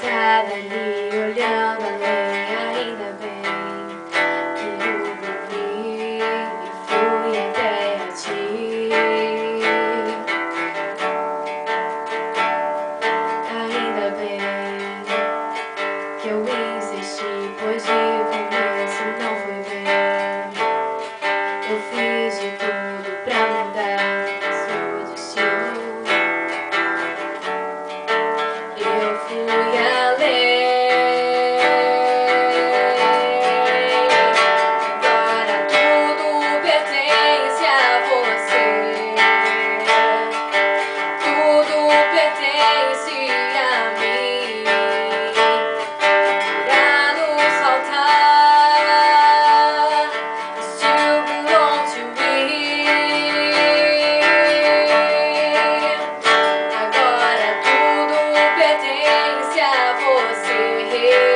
sentada ali olhando além. Ainda bem que eu dormi e fui até a ti. Ainda bem que eu insisti, pois de começo não foi bem. Eu fiz de tudo pra mudar seu destino. Eu fui além. Agora tudo pertence a você. Tudo pertence a mim. Irá nos faltar. Still belong to me. Agora tudo pertence a você.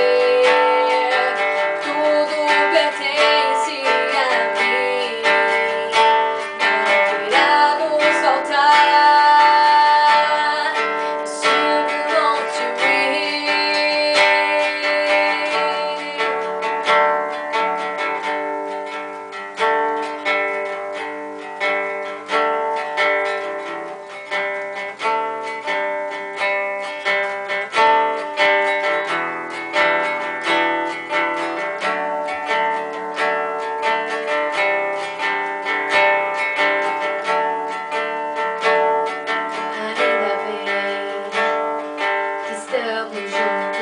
Tudo pertence a mim. Não irá nos faltar. Still belong to me. Ainda bem que estamos juntos.